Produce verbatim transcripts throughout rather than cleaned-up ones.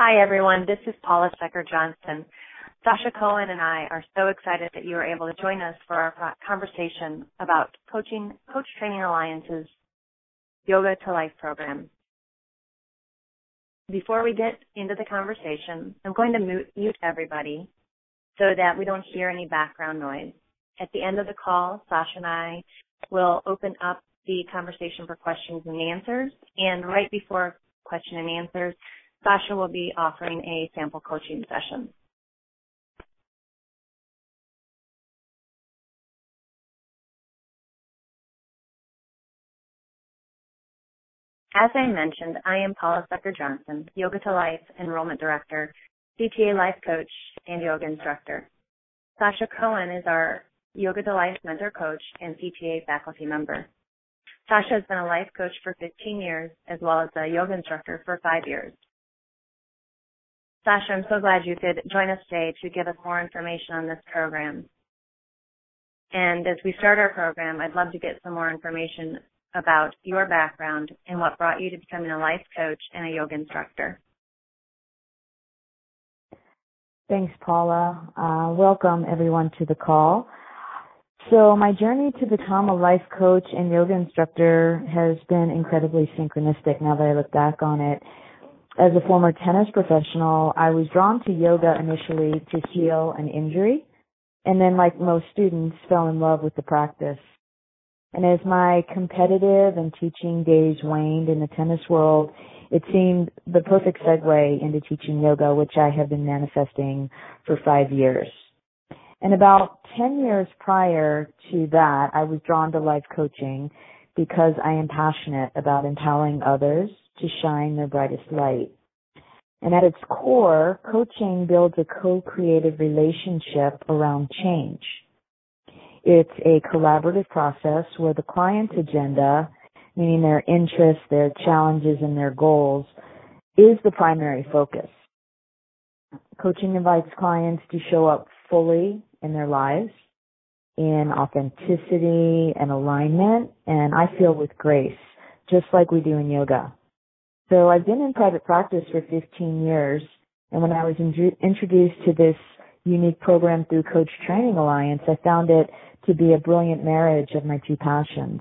Hi, everyone. This is Paula Stecker-Johnson. Sasha Cohen and I are so excited that you are able to join us for our conversation about coaching, Coach Training Alliance's Yoga to Life program. Before we get into the conversation, I'm going to mute everybody so that we don't hear any background noise. At the end of the call, Sasha and I will open up the conversation for questions and answers, and right before question and answers, Sasha will be offering a sample coaching session. As I mentioned, I am Paula Stecker-Johnson, Yoga to Life Enrollment Director, C T A Life Coach, and Yoga Instructor. Sasha Cohen is our Yoga to Life Mentor Coach and C T A faculty member. Sasha has been a life coach for fifteen years, as well as a yoga instructor for five years. Sasha, I'm so glad you could join us today to give us more information on this program. And as we start our program, I'd love to get some more information about your background and what brought you to becoming a life coach and a yoga instructor. Thanks, Paula. Uh, welcome, everyone, to the call. So my journey to become a life coach and yoga instructor has been incredibly synchronistic now that I look back on it. As a former tennis professional, I was drawn to yoga initially to heal an injury, and then, like most students, fell in love with the practice. And as my competitive and teaching days waned in the tennis world, it seemed the perfect segue into teaching yoga, which I have been manifesting for five years. And about ten years prior to that, I was drawn to life coaching because I am passionate about empowering others to shine their brightest light. And at its core, coaching builds a co-creative relationship around change. It's a collaborative process where the client's agenda, meaning their interests, their challenges, and their goals, is the primary focus. Coaching invites clients to show up fully in their lives, in authenticity and alignment, and I feel with grace, just like we do in yoga. So I've been in private practice for fifteen years, and when I was in- introduced to this unique program through Coach Training Alliance, I found it to be a brilliant marriage of my two passions.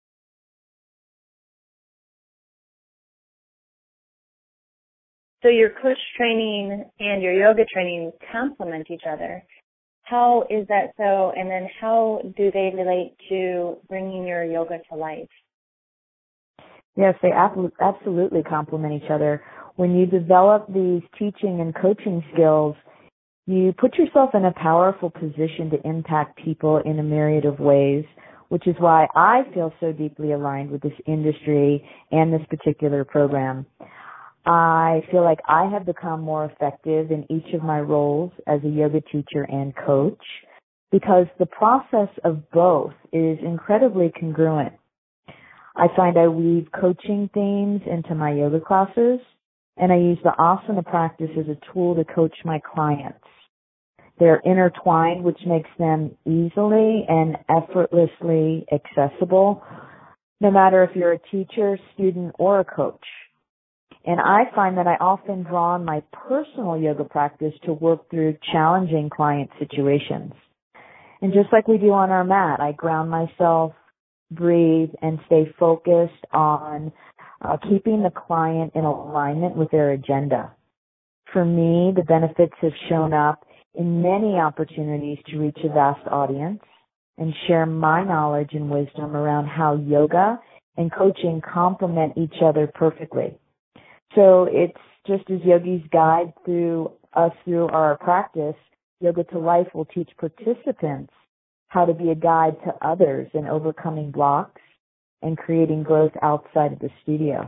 So your coach training and your yoga training complement each other. How is that so, and then how do they relate to bringing your yoga to life? Yes, they absolutely complement each other. When you develop these teaching and coaching skills, you put yourself in a powerful position to impact people in a myriad of ways, which is why I feel so deeply aligned with this industry and this particular program. I feel like I have become more effective in each of my roles as a yoga teacher and coach because the process of both is incredibly congruent. I find I weave coaching themes into my yoga classes, and I use the asana practice as a tool to coach my clients. They're intertwined, which makes them easily and effortlessly accessible, no matter if you're a teacher, student, or a coach. And I find that I often draw on my personal yoga practice to work through challenging client situations. And just like we do on our mat, I ground myself, breathe, and stay focused on uh, keeping the client in alignment with their agenda. For me, the benefits have shown up in many opportunities to reach a vast audience and share my knowledge and wisdom around how yoga and coaching complement each other perfectly. So it's just as yogis guide through us through our practice, Yoga to Life will teach participants how to be a guide to others in overcoming blocks and creating growth outside of the studio.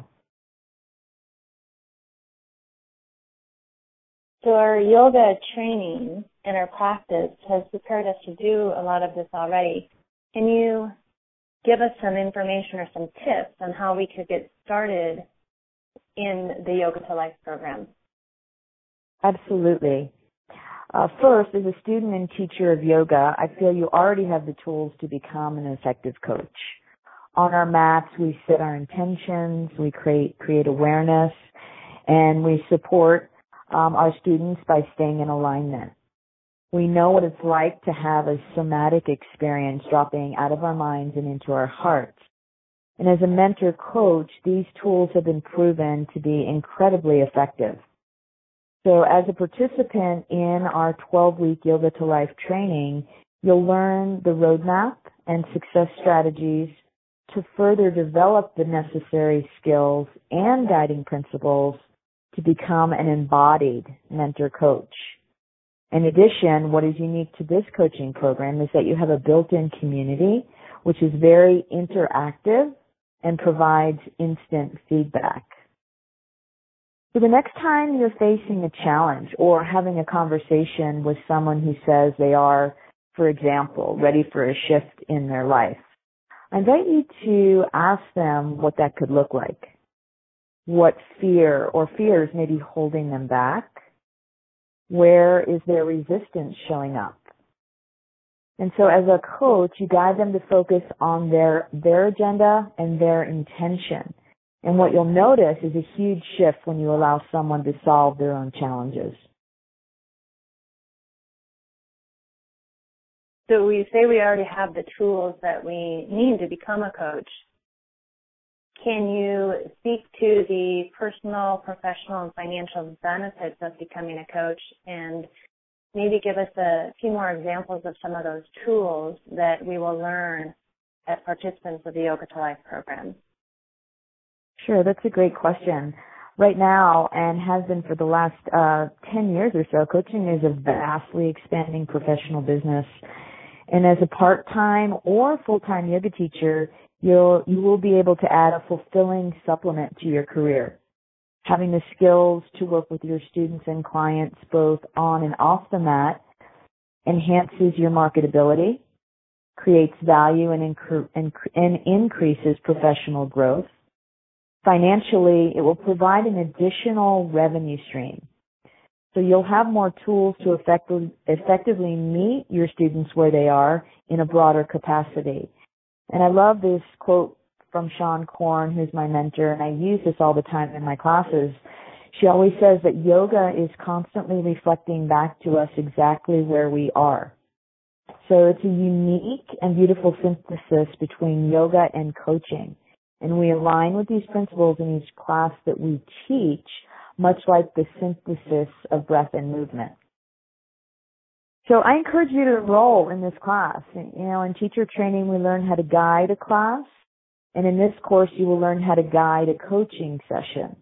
So our yoga training and our practice has prepared us to do a lot of this already. Can you give us some information or some tips on how we could get started in the Yoga to Life program? Absolutely. Uh, first, as a student and teacher of yoga, I feel you already have the tools to become an effective coach. On our mats, we set our intentions, we create, create awareness, and we support um, our students by staying in alignment. We know what it's like to have a somatic experience dropping out of our minds and into our hearts. And as a mentor coach, these tools have been proven to be incredibly effective. So as a participant in our twelve-week Yoga to Life training, you'll learn the roadmap and success strategies to further develop the necessary skills and guiding principles to become an embodied mentor coach. In addition, what is unique to this coaching program is that you have a built-in community, which is very interactive and provides instant feedback. So the next time you're facing a challenge or having a conversation with someone who says they are, for example, ready for a shift in their life, I invite you to ask them what that could look like, what fear or fears may be holding them back, where is their resistance showing up. And so as a coach, you guide them to focus on their, their agenda and their intention. And what you'll notice is a huge shift when you allow someone to solve their own challenges. So we say we already have the tools that we need to become a coach. Can you speak to the personal, professional, and financial benefits of becoming a coach, and maybe give us a few more examples of some of those tools that we will learn as participants of the Yoga to Life program? Sure, that's a great question. Right now, and has been for the last uh, ten years or so, coaching is a vastly expanding professional business. And as a part-time or full-time yoga teacher, you'll, you will be able to add a fulfilling supplement to your career. Having the skills to work with your students and clients both on and off the mat enhances your marketability, creates value, and, incre- and, and increases professional growth. Financially, it will provide an additional revenue stream. So you'll have more tools to effectively, effectively meet your students where they are in a broader capacity. And I love this quote from Sean Korn, who's my mentor, and I use this all the time in my classes. She always says that yoga is constantly reflecting back to us exactly where we are. So it's a unique and beautiful synthesis between yoga and coaching. And we align with these principles in each class that we teach, much like the synthesis of breath and movement. So I encourage you to enroll in this class. You know, in teacher training, we learn how to guide a class. And in this course, you will learn how to guide a coaching session.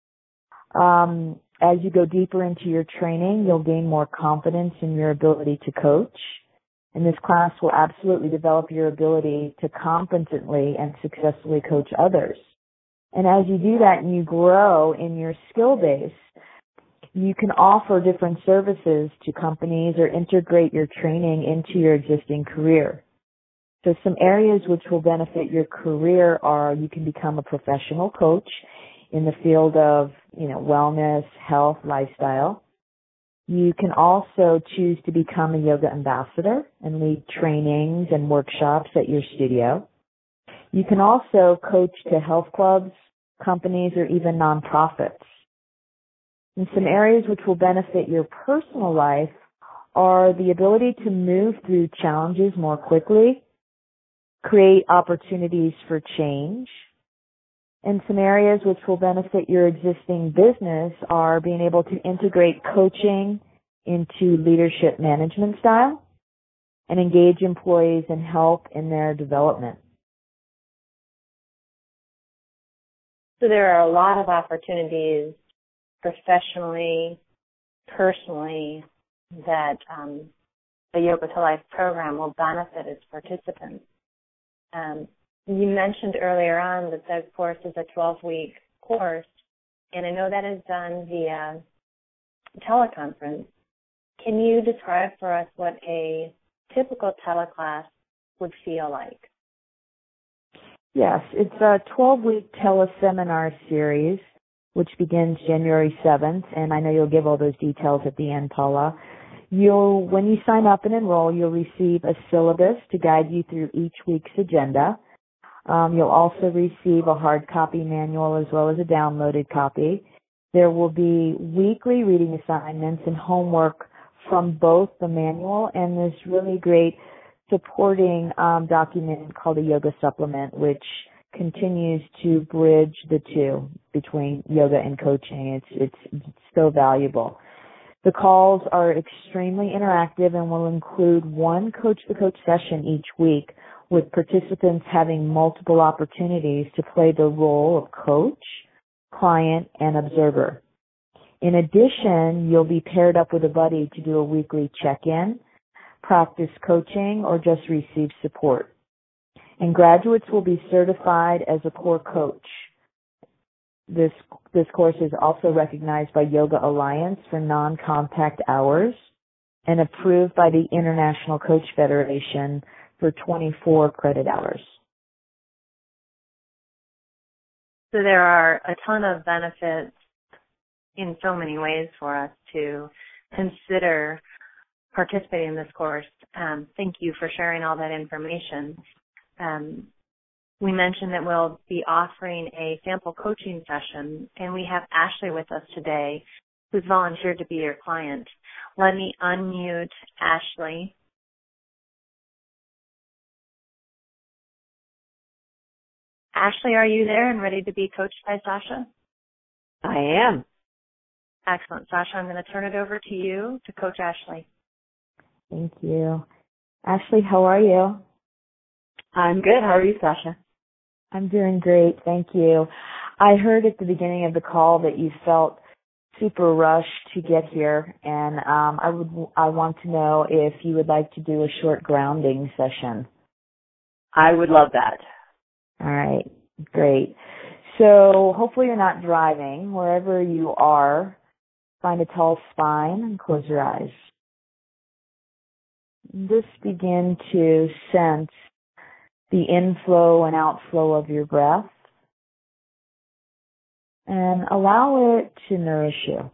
Um, as you go deeper into your training, you'll gain more confidence in your ability to coach. And this class will absolutely develop your ability to competently and successfully coach others. And as you do that and you grow in your skill base, you can offer different services to companies or integrate your training into your existing career. So some areas which will benefit your career are you can become a professional coach in the field of, you know, wellness, health, lifestyle. You can also choose to become a yoga ambassador and lead trainings and workshops at your studio. You can also coach to health clubs, companies, or even nonprofits. And some areas which will benefit your personal life are the ability to move through challenges more quickly, create opportunities for change. And some areas which will benefit your existing business are being able to integrate coaching into leadership management style and engage employees and help in their development. So there are a lot of opportunities professionally, personally, that um, the Yoga to Life program will benefit its participants. Um, you mentioned earlier on that the course is a twelve-week course, and I know that is done via teleconference. Can you describe for us what a typical teleclass would feel like? Yes, it's a twelve-week teleseminar series, which begins January seventh, and I know you'll give all those details at the end, Paula. You'll, when you sign up and enroll, you'll receive a syllabus to guide you through each week's agenda. Um, you'll also receive a hard copy manual as well as a downloaded copy. There will be weekly reading assignments and homework from both the manual and this really great supporting um, document called a yoga supplement, which continues to bridge the two between yoga and coaching. It's, it's, it's so valuable. The calls are extremely interactive and will include one coach-to-coach session each week, with participants having multiple opportunities to play the role of coach, client, and observer. In addition, you'll be paired up with a buddy to do a weekly check-in, practice coaching, or just receive support. And graduates will be certified as a core coach. This this course is also recognized by Yoga Alliance for non-contact hours and approved by the International Coach Federation for twenty-four credit hours. So there are a ton of benefits in so many ways for us to consider participating in this course. Um, thank you for sharing all that information. Um, we mentioned that we'll be offering a sample coaching session, and we have Ashley with us today, who's volunteered to be your client. Let me unmute Ashley. Ashley, are you there and ready to be coached by Sasha? I am. Excellent. Sasha, I'm going to turn it over to you to coach Ashley. Thank you. Ashley, how are you? I'm good. How are you, Sasha? I'm doing great. Thank you. I heard at the beginning of the call that you felt super rushed to get here, and um, I would I want to know if you would like to do a short grounding session. I would love that. All right, great. So hopefully you're not driving. Wherever you are, find a tall spine and close your eyes. Just begin to sense the inflow and outflow of your breath and allow it to nourish you.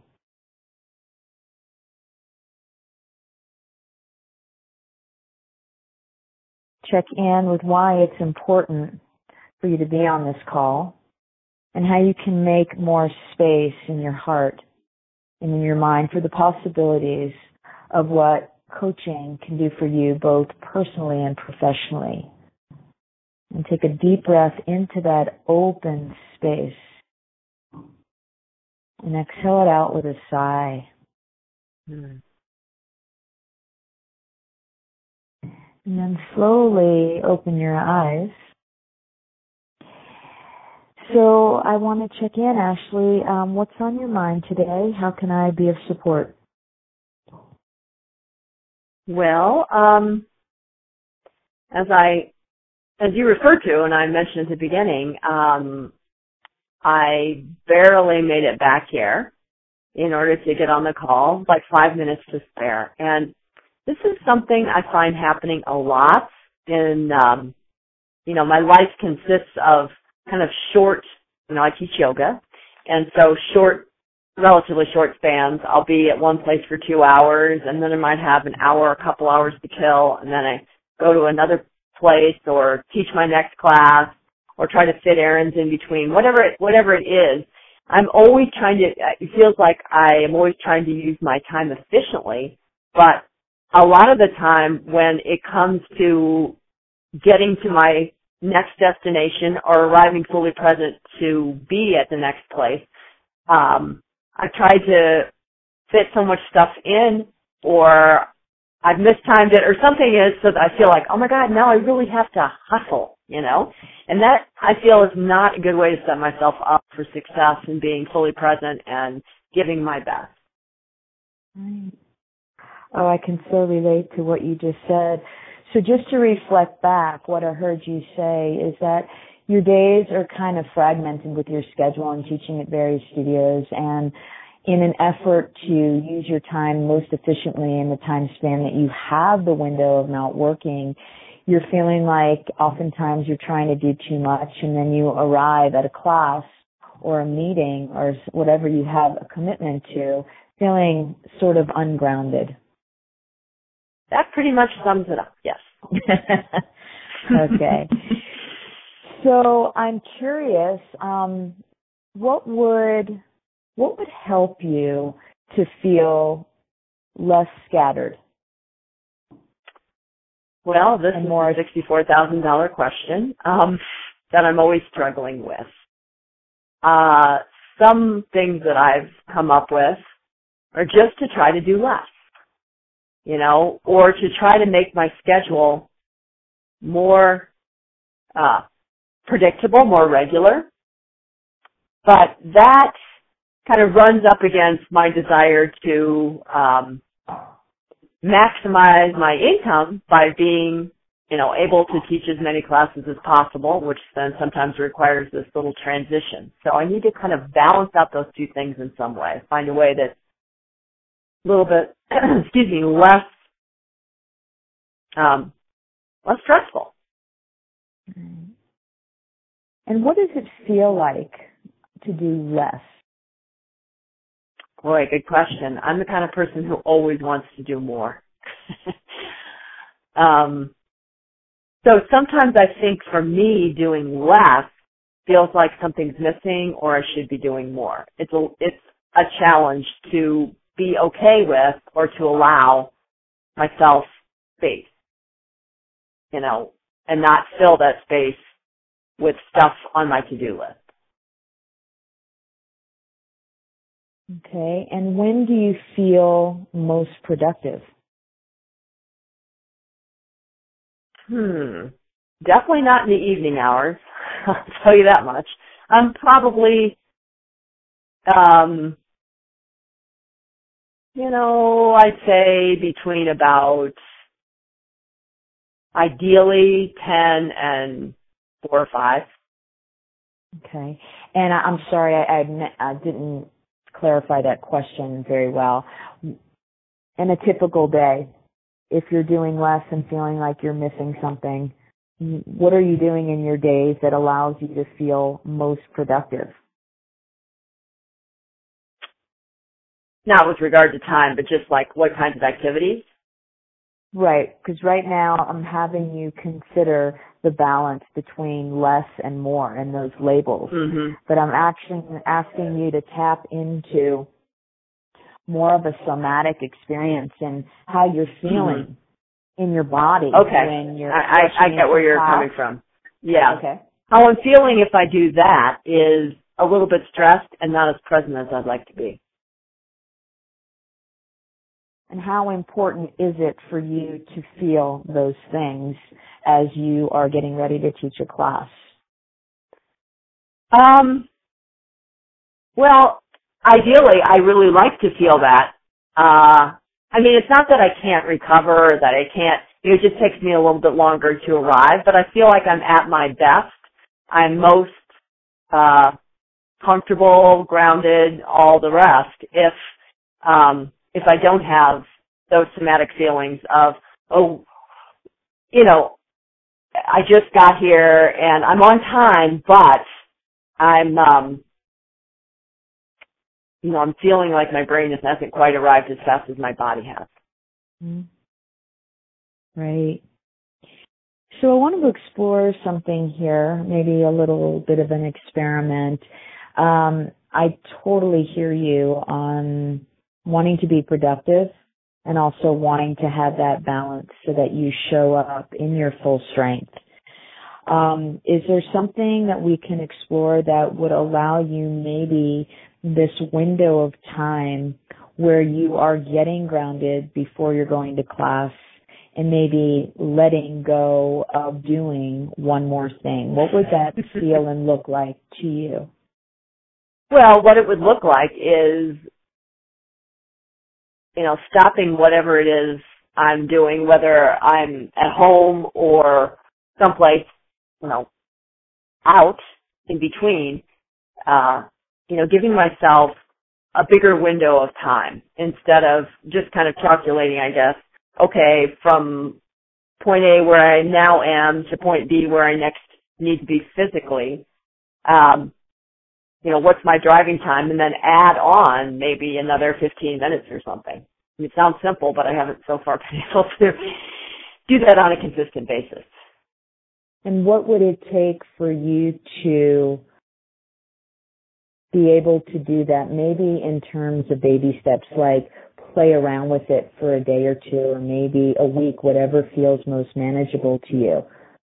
Check in with why it's important for you to be on this call and how you can make more space in your heart and in your mind for the possibilities of what coaching can do for you both personally and professionally. And take a deep breath into that open space and exhale it out with a sigh. Mm. And then slowly open your eyes. So I want to check in, Ashley. Um, what's on your mind today? How can I be of support? Well, um, as I, as you referred to, and I mentioned at the beginning, um, I barely made it back here in order to get on the call, like five minutes to spare. And this is something I find happening a lot in, um, you know, my life consists of kind of short, you know, I teach yoga, and so short, relatively short spans. I'll be at one place for two hours, and then I might have an hour, a couple hours to kill, and then I go to another place or teach my next class or try to fit errands in between, whatever it, whatever it is. I'm always trying to, it feels like I am always trying to use my time efficiently, but a lot of the time when it comes to getting to my next destination or arriving fully present to be at the next place, um, I try to fit so much stuff in, or I've mistimed it, or something is so that I feel like, oh my God, now I really have to hustle, you know? And that, I feel, is not a good way to set myself up for success in being fully present and giving my best. Right. Oh, I can so relate to what you just said. So just to reflect back, what I heard you say is that your days are kind of fragmented with your schedule and teaching at various studios, and in an effort to use your time most efficiently in the time span that you have the window of not working, you're feeling like oftentimes you're trying to do too much, and then you arrive at a class or a meeting or whatever you have a commitment to feeling sort of ungrounded. That pretty much sums it up, yes. Okay. So I'm curious, um, what would what would help you to feel less scattered? Well, this and is more a sixty-four thousand dollars question um, that I'm always struggling with. Uh, some things that I've come up with are just to try to do less, you know, or to try to make my schedule more uh, predictable, more regular. But that kind of runs up against my desire to um, maximize my income by being, you know, able to teach as many classes as possible, which then sometimes requires this little transition. So I need to kind of balance out those two things in some way, find a way that's a little bit, excuse me, less, um, less stressful. And what does it feel like to do less? Boy, good question. I'm the kind of person who always wants to do more. um, so sometimes I think for me, doing less feels like something's missing or I should be doing more. It's a, it's a challenge to be okay with or to allow myself space, you know, and not fill that space with stuff on my to-do list. Okay, and when do you feel most productive? Hmm, definitely not in the evening hours, I'll tell you that much. I'm probably, um, you know, I'd say between about, ideally, ten and four or five. Okay, and I, I'm sorry, I, I, I didn't clarify that question very well. In a typical day, if you're doing less and feeling like you're missing something, what are you doing in your days that allows you to feel most productive? Not with regard to time, but just like what kinds of activities? Right, because right now I'm having you consider the balance between less and more and those labels. Mm-hmm. But I'm actually asking you to tap into more of a somatic experience and how you're feeling mm-hmm. in your body. Okay, when you're I, I, I get where you're class. coming from. Yeah. Okay. How I'm feeling if I do that is a little bit stressed and not as present as I'd like to be. And how important is it for you to feel those things as you are getting ready to teach a class? Um, well, ideally, I really like to feel that. Uh, I mean, it's not that I can't recover or that I can't, you know, it just takes me a little bit longer to arrive, but I feel like I'm at my best. I'm most uh, comfortable, grounded, all the rest if um, if I don't have those somatic feelings of, oh, you know, I just got here and I'm on time, but I'm, um, you know, I'm feeling like my brain hasn't quite arrived as fast as my body has. Mm-hmm. Right. So I wanted to explore something here, maybe a little bit of an experiment. Um, I totally hear you on wanting to be productive and also wanting to have that balance so that you show up in your full strength. Um, is there something that we can explore that would allow you maybe this window of time where you are getting grounded before you're going to class and maybe letting go of doing one more thing? What would that feel and look like to you? Well, what it would look like is, you know, stopping whatever it is I'm doing, whether I'm at home or someplace, you know, out in between, uh, you know, giving myself a bigger window of time instead of just kind of calculating, I guess, okay, from point A where I now am to point B where I next need to be physically, um, you know, what's my driving time, and then add on maybe another fifteen minutes or something. I mean, it sounds simple, but I haven't so far been able to do that on a consistent basis. And what would it take for you to be able to do that, maybe in terms of baby steps, like play around with it for a day or two or maybe a week, whatever feels most manageable to you?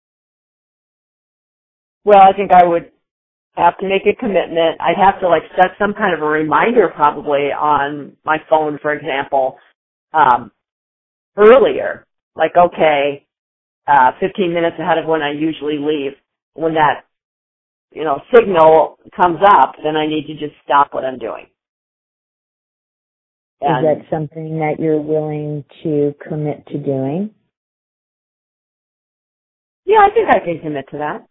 Well, I think I would have to make a commitment. I'd have to like set some kind of a reminder probably on my phone, for example, um, earlier. Like, okay, uh, fifteen minutes ahead of when I usually leave. When that, you know, signal comes up, then I need to just stop what I'm doing. And is that something that you're willing to commit to doing? Yeah, I think I can commit to that.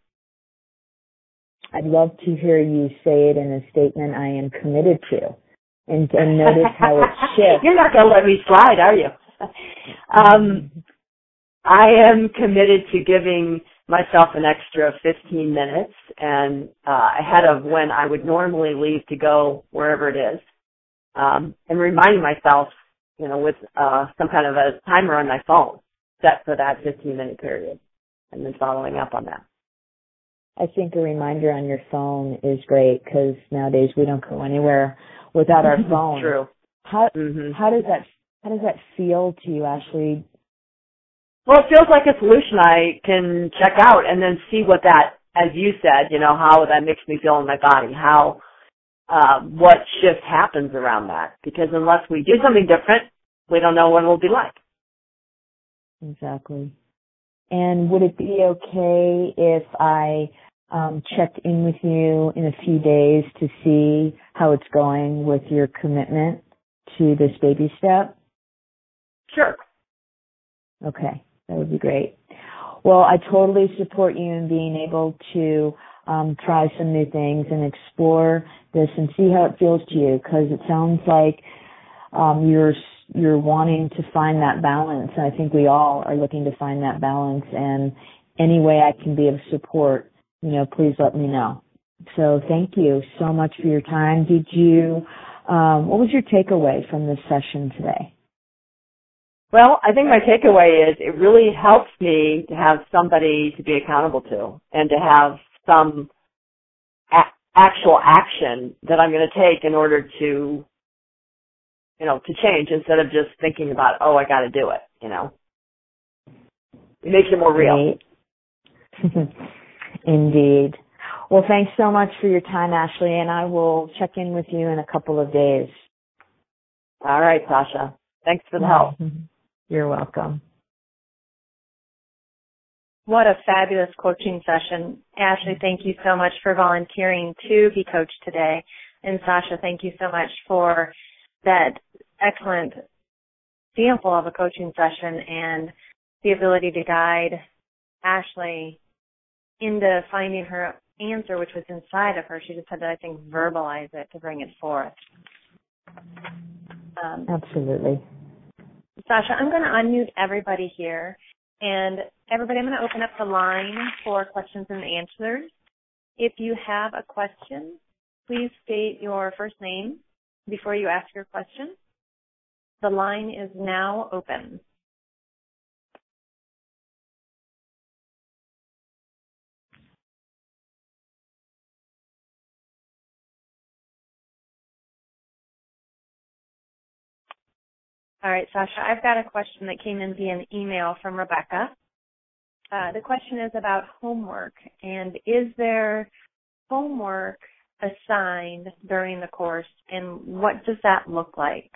I'd love to hear you say it in a statement, I am committed to. And, and notice how it shifts. You're not going to let me slide, are you? um, I am committed to giving myself an extra fifteen minutes and uh, ahead of when I would normally leave to go wherever it is. Um, and reminding myself, you know, with uh, some kind of a timer on my phone set for that fifteen-minute period, and then following up on that. I think a reminder on your phone is great because nowadays we don't go anywhere without our phone. True. How mm-hmm. how does that how does that feel to you, Ashley? Well, it feels like a solution I can check out and then see what that, as you said, you know, how that makes me feel in my body, how uh, what shift happens around that. Because unless we do something different, we don't know what it'll be like. Exactly. And would it be okay if I um, checked in with you in a few days to see how it's going with your commitment to this baby step? Sure. Okay, that would be great. Well, I totally support you in being able to um, try some new things and explore this and see how it feels to you, because it sounds like um, you're you're wanting to find that balance. And I think we all are looking to find that balance. And any way I can be of support, you know, please let me know. So thank you so much for your time. Did you, um, what was your takeaway from this session today? Well, I think my takeaway is it really helps me to have somebody to be accountable to and to have some a- actual action that I'm going to take in order to, you know, to change instead of just thinking about, oh, I got to do it, you know. It makes it more real. Indeed. Well, thanks so much for your time, Ashley, and I will check in with you in a couple of days. All right, Sasha. Thanks for the help. You're welcome. What a fabulous coaching session. Ashley, thank you so much for volunteering to be coached today. And Sasha, thank you so much for that excellent example of a coaching session and the ability to guide Ashley into finding her answer, which was inside of her. She just had to, I think, verbalize it to bring it forth. Um, Absolutely. Sasha, I'm going to unmute everybody here. And everybody, I'm going to open up the line for questions and answers. If you have a question, please state your first name before you ask your question. The line is now open. All right, Sasha, I've got a question that came in via an email from Rebecca. Uh, the question is about homework, and is there homework assigned during the course, and what does that look like?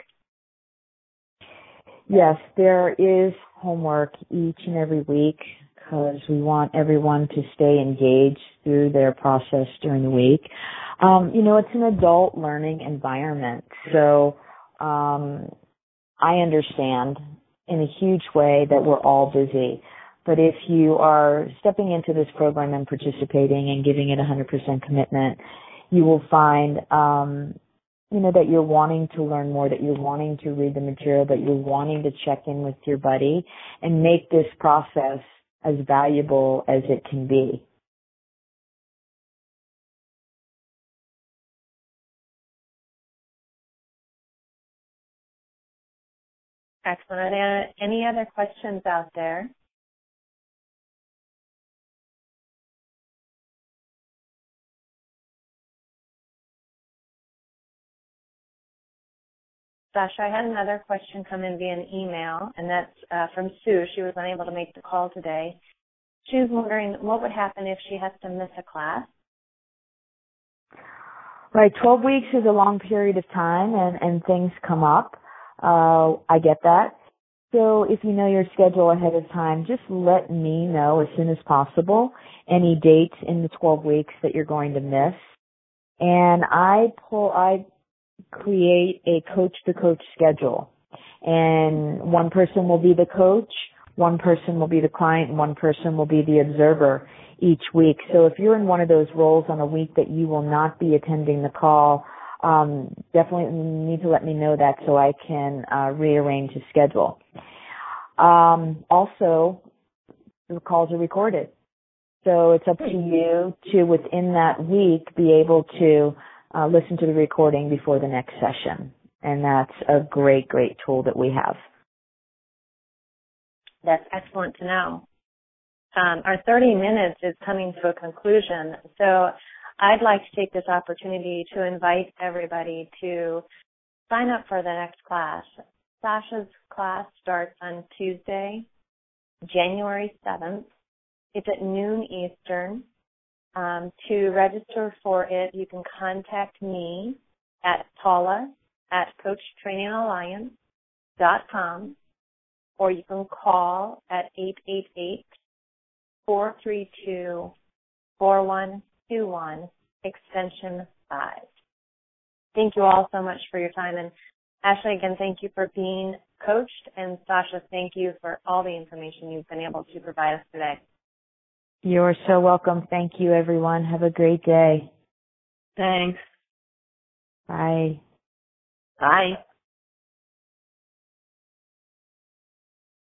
Yes, there is homework each and every week because we want everyone to stay engaged through their process during the week. Um, you know, it's an adult learning environment, so um, I understand in a huge way that we're all busy. But if you are stepping into this program and participating and giving it one hundred percent commitment, you will find, um, you know, that you're wanting to learn more, that you're wanting to read the material, that you're wanting to check in with your buddy and make this process as valuable as it can be. Excellent. Are there any other questions out there? Sasha, I had another question come in via an email, and that's uh, from Sue. She was unable to make the call today. She was wondering what would happen if she has to miss a class. Right, twelve weeks is a long period of time, and, and things come up. Uh, I get that. So if you know your schedule ahead of time, just let me know as soon as possible any dates in the twelve weeks that you're going to miss. And I pull, I create a coach-to-coach schedule. And one person will be the coach, one person will be the client, and one person will be the observer each week. So if you're in one of those roles on a week that you will not be attending the call, um, definitely need to let me know that so I can uh, rearrange the schedule. Um, also, the calls are recorded. So it's up to you to, within that week, be able to uh, listen to the recording before the next session. And that's a great, great tool that we have. That's excellent to know. Um, our thirty minutes is coming to a conclusion, so I'd like to take this opportunity to invite everybody to sign up for the next class. Sasha's class starts on Tuesday, January seventh. It's at noon Eastern. Um, to register for it, you can contact me at Paula at coach training alliance dot com, or you can call at eight eight eight, four three two, four one two one, extension five. Thank you all so much for your time. And Ashley, again, thank you for being coached. And Sasha, thank you for all the information you've been able to provide us today. You're so welcome. Thank you, everyone. Have a great day. Thanks. Bye. Bye.